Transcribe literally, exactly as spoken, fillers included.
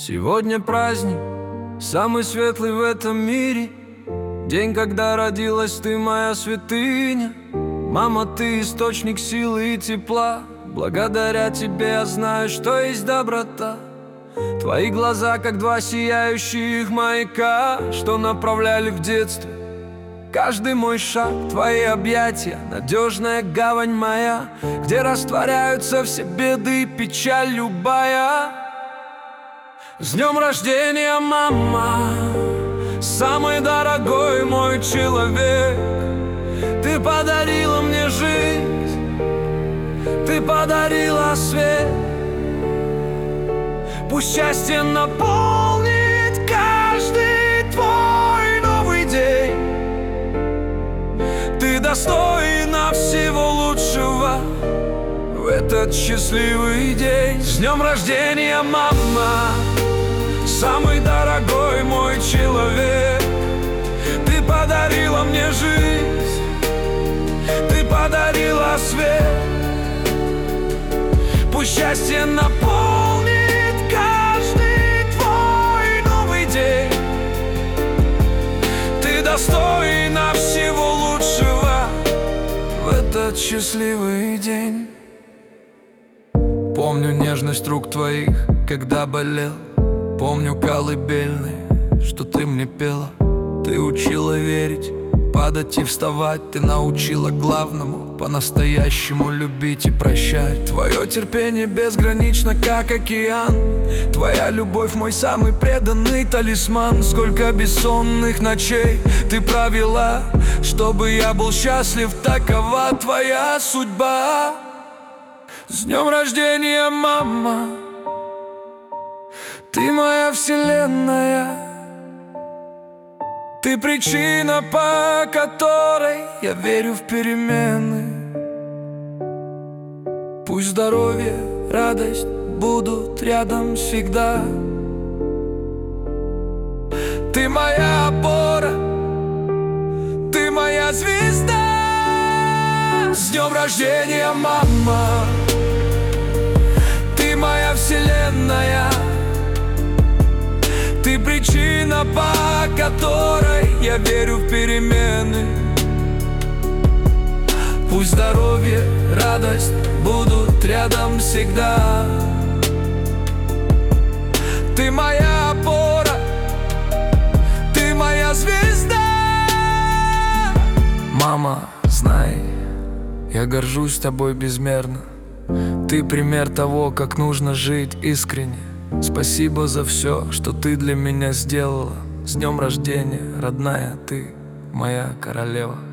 Сегодня праздник, самый светлый в этом мире. День, когда родилась ты, моя святыня. Мама, ты источник силы и тепла. Благодаря тебе я знаю, что есть доброта. Твои глаза, как два сияющих маяка, что направляли в детстве каждый мой шаг. Твои объятия, надежная гавань моя, где растворяются все беды и печаль любая. С днем рождения, мама, самый дорогой мой человек. Ты подарила мне жизнь, ты подарила свет. Пусть счастье наполнит каждый твой новый день. Ты достойна всего лучшего в этот счастливый день. С днем рождения, мама, самый дорогой мой человек. Ты подарила мне жизнь, ты подарила свет. Пусть счастье наполнит каждый твой новый день. Ты достойна всего лучшего в этот счастливый день. Помню нежность рук твоих, когда болел. Помню колыбельные, что ты мне пела. Ты учила верить, падать и вставать. Ты научила главному по-настоящему любить и прощать. Твое терпение безгранично, как океан. Твоя любовь мой самый преданный талисман. Сколько бессонных ночей ты провела, чтобы я был счастлив. Такова твоя судьба. С днем рождения, мама, ты моя вселенная. Ты причина, по которой я верю в перемены. Пусть здоровье, радость будут рядом всегда. Ты моя опора, ты моя звезда. С днем рождения, мама, ты моя вселенная. Ты причина, по которой я верю в перемены. Пусть здоровье, радость будут рядом всегда. Ты моя опора, ты моя звезда. Мама, знай, я горжусь тобой безмерно. Ты пример того, как нужно жить искренне. Спасибо за все, что ты для меня сделала. С днем рождения, родная, ты моя королева.